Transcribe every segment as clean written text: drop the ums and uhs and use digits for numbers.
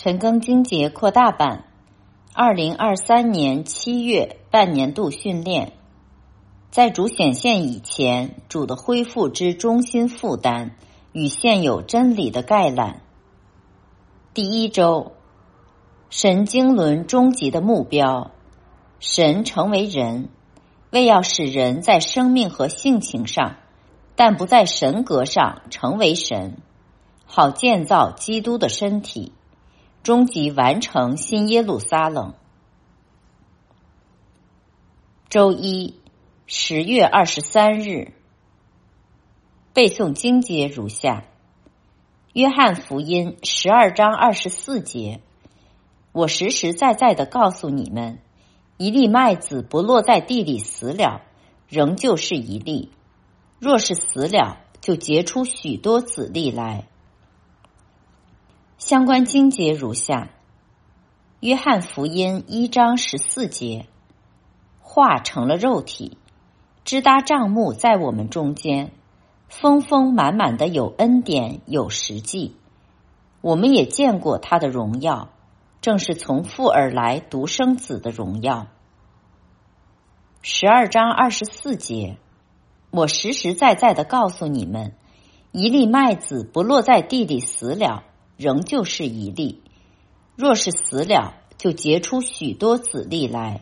陈庚经节扩大版2023年7月半年度训练。在主显现以前，主的恢复之中心负担与现有真理的概览。第一周，神经轮终极的目标，神成为人，为要使人在生命和性情上，但不在神格上成为神，好建造基督的身体，终极完成新耶路撒冷。周一10月23日，背诵经节如下：约翰福音12章24节，我实实在在地告诉你们，一粒麦子不落在地里死了，仍旧是一粒；若是死了，就结出许多子粒来。相关经节如下：约翰福音1章14节，话成了肉体，支搭帐幕在我们中间，丰丰满满的有恩典有实际。我们也见过他的荣耀，正是从父而来独生子的荣耀。12章24节，我实实在在地告诉你们，一粒麦子不落在地里死了，仍旧是一粒；若是死了，就结出许多子粒来。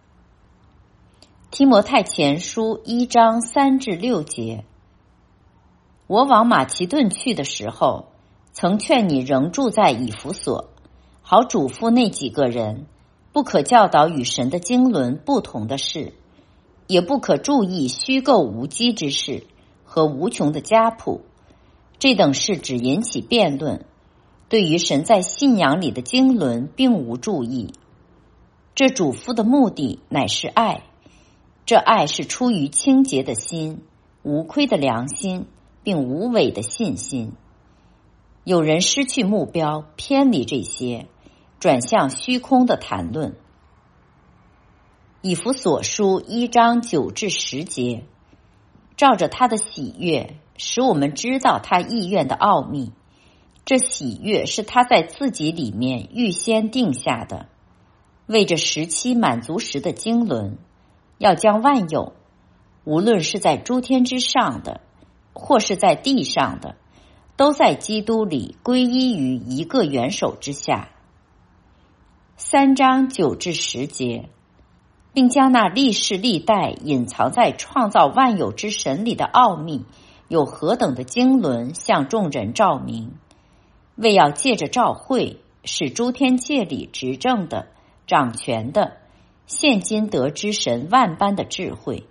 提摩太前书1章3至6节，我往马其顿去的时候，曾劝你仍住在以弗所，好嘱咐那几个人，不可教导与神的经纶不同的事，也不可注意虚构无稽之事和无穷的家谱，这等事只引起辩论，对于神在信仰里的经纶并无注意。这嘱咐的目的乃是爱，这爱是出于清洁的心、无亏的良心，并无伪的信心。有人失去目标，偏离这些，转向虚空的谈论。以弗所书1章9至10节，照着他的喜悦，使我们知道他意愿的奥秘。这喜悦是他在自己里面预先定下的，为着时期满足时的经纶，要将万有，无论是在诸天之上的，或是在地上的，都在基督里归依于一个元首之下。3章9至10节，并将那历世历代隐藏在创造万有之神里的奥秘，有何等的经纶向众人照明，为要借着召会，使诸天界里执政的、掌权的，现今得知神万般的智慧。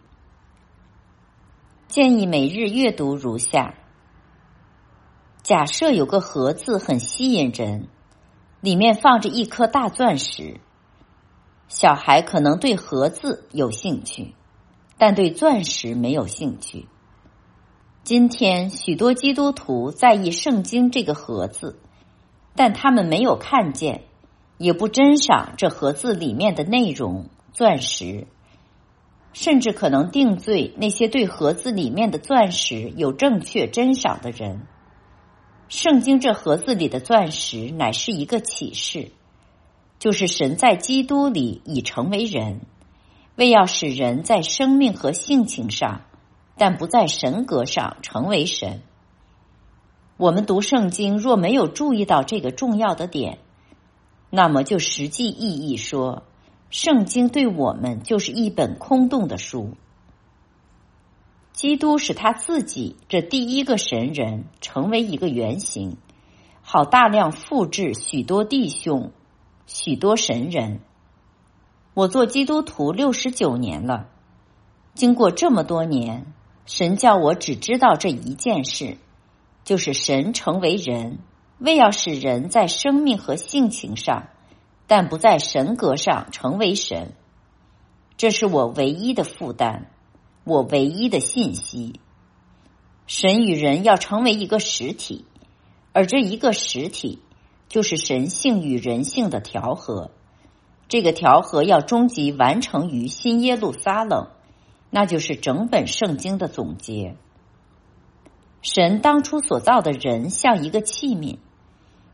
建议每日阅读如下：假设有个盒子很吸引人，里面放着一颗大钻石，小孩可能对盒子有兴趣，但对钻石没有兴趣。今天许多基督徒在意圣经这个盒子，但他们没有看见，也不珍赏这盒子里面的内容，钻石，甚至可能定罪那些对盒子里面的钻石有正确珍赏的人。圣经这盒子里的钻石乃是一个启示，就是神在基督里已成为人，为要使人在生命和性情上，但不在神格上成为神。我们读圣经若没有注意到这个重要的点，那么就实际意义说，圣经对我们就是一本空洞的书。基督使他自己这第一个神人成为一个原型，好大量复制许多弟兄、许多神人。我做基督徒69年了，经过这么多年，神叫我只知道这一件事，就是神成为人，为要使人在生命和性情上，但不在神格上成为神。这是我唯一的负担，我唯一的信息。神与人要成为一个实体，而这一个实体就是神性与人性的调和。这个调和要终极完成于新耶路撒冷，那就是整本圣经的总结。神当初所造的人像一个器皿，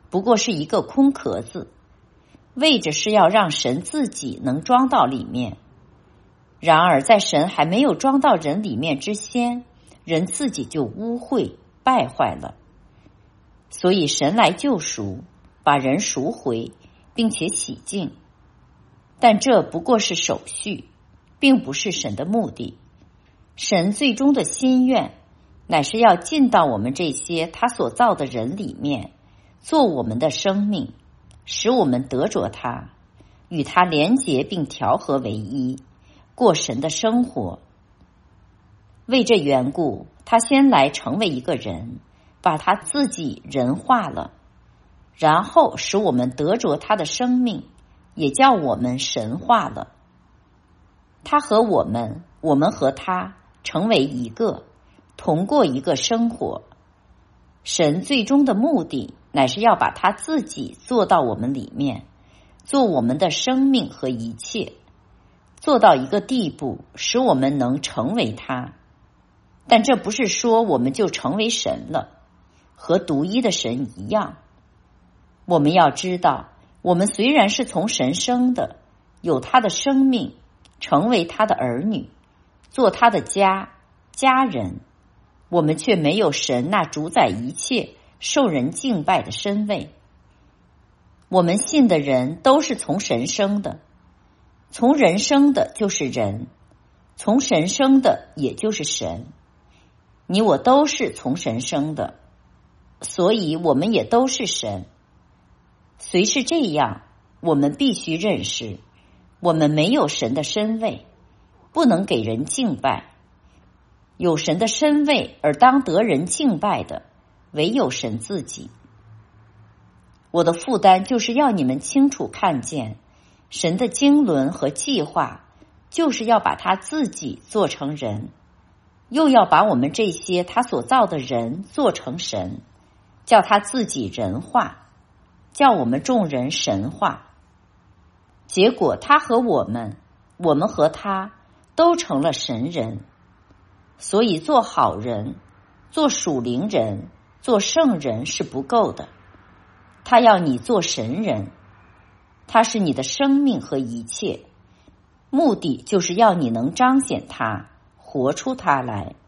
不过是一个空壳子，为着是要让神自己能装到里面。然而在神还没有装到人里面之先，人自己就污秽败坏了。所以神来救赎，把人赎回，并且洗净。但这不过是手续，并不是神的目的。神最终的心愿乃是要进到我们这些他所造的人里面，做我们的生命，使我们得着他，与他连结并调和为一，过神的生活。为这缘故，他先来成为一个人，把他自己人化了，然后使我们得着他的生命，也叫我们神化了。他和我们，我们和他成为一个，同过一个生活。神最终的目的乃是要把他自己做到我们里面，做我们的生命和一切，做到一个地步，使我们能成为他。但这不是说我们就成为神了，和独一的神一样。我们要知道，我们虽然是从神生的，有他的生命，成为他的儿女，做他的家人，我们却没有神那主宰一切受人敬拜的身位。我们信的人都是从神生的，从人生的就是人，从神生的也就是神。你我都是从神生的，所以我们也都是神。虽是这样，我们必须认识，我们没有神的身位，不能给人敬拜。有神的身位而当得人敬拜的，唯有神自己。我的负担就是要你们清楚看见，神的经纶和计划，就是要把他自己做成人，又要把我们这些他所造的人做成神，叫他自己人化，叫我们众人神化。结果他和我们，我们和他都成了神人。所以做好人，做属灵人，做圣人是不够的，他要你做神人，他是你的生命和一切，目的就是要你能彰显他，活出他来。